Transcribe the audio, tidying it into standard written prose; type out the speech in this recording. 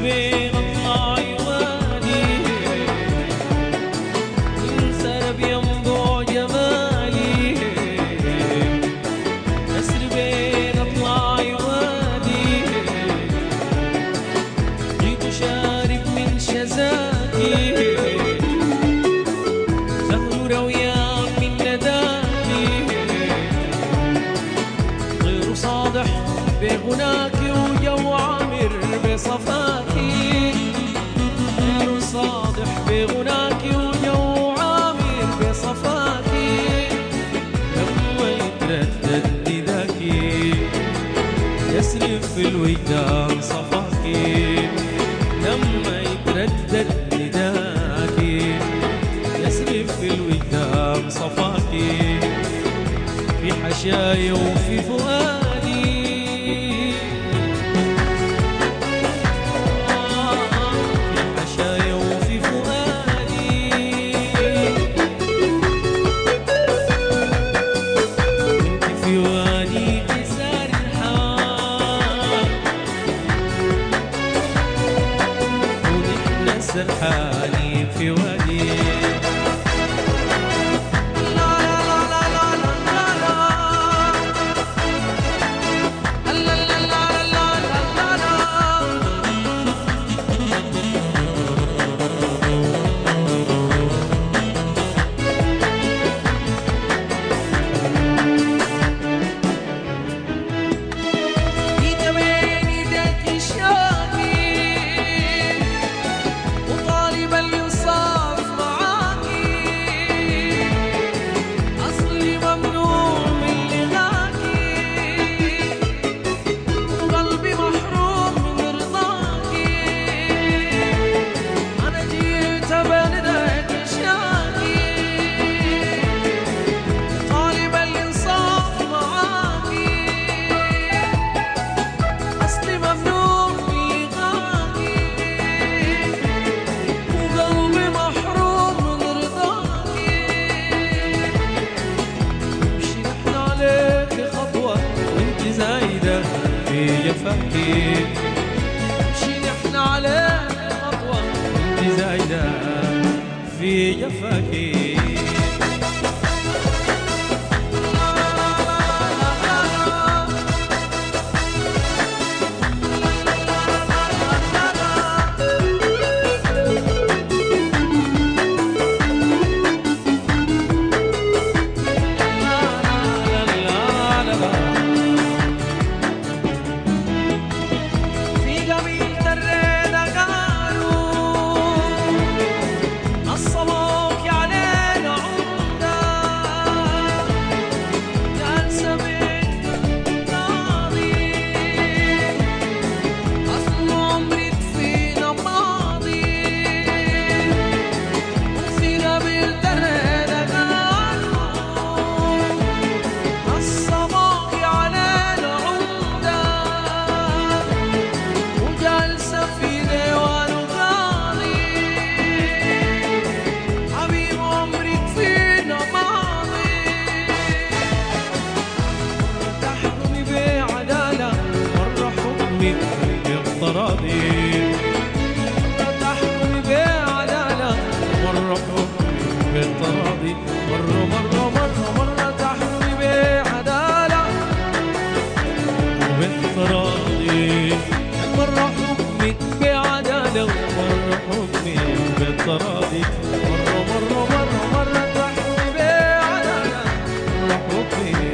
بين اطلع يوالي انسرب ينبع جمالي اسر بين اطلع يوالي جيت شارب من شذاكي زهور ويام من نداكي غير صادح بغناكي وجو عامر بصفاكي غير صادح بغناكي وجو عامر بصفاكي لما يتردد نداكي يسرف في الوجدان صفاكي لما يتردد نداكي يسرف في الوجدان صفاكي في حشايا وفي فؤادي سرحاني في وادي لا لا لا لا لا لا لا لا لا لا جفاكي مشي نحن على خطوة انت زايدة في جفاكي بالتراضي تحكمي بعدالة مرة حكمي بالتراضي مرة تحكمي بعدالة بالتراضي مرة حكمي بعدالة ومرة حكمي بالتراضي مرة تحكمي بعدالة مرة حكمي